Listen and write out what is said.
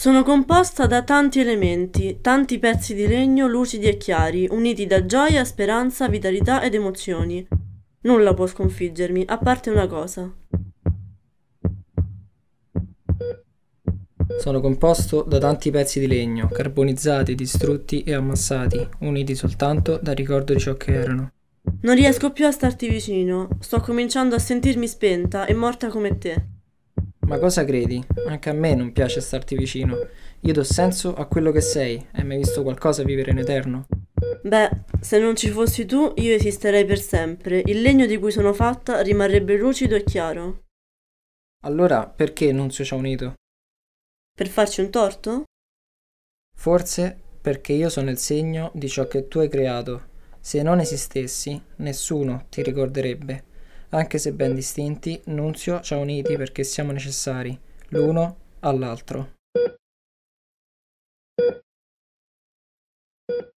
Sono composta da tanti elementi, tanti pezzi di legno lucidi e chiari, uniti da gioia, speranza, vitalità ed emozioni. Nulla può sconfiggermi, a parte una cosa. Sono composto da tanti pezzi di legno, carbonizzati, distrutti e ammassati, uniti soltanto dal ricordo di ciò che erano. Non riesco più a starti vicino, sto cominciando a sentirmi spenta e morta come te. Ma cosa credi? Anche a me non piace starti vicino. Io do senso a quello che sei. Hai mai visto qualcosa vivere in eterno? Beh, se non ci fossi tu, io esisterei per sempre. Il legno di cui sono fatta rimarrebbe lucido e chiaro. Allora, perché Nunzio ci ha unito? Per farci un torto? Forse perché io sono il segno di ciò che tu hai creato. Se non esistessi, nessuno ti ricorderebbe. Anche se ben distinti, Nunzio ci ha uniti perché siamo necessari, l'uno all'altro.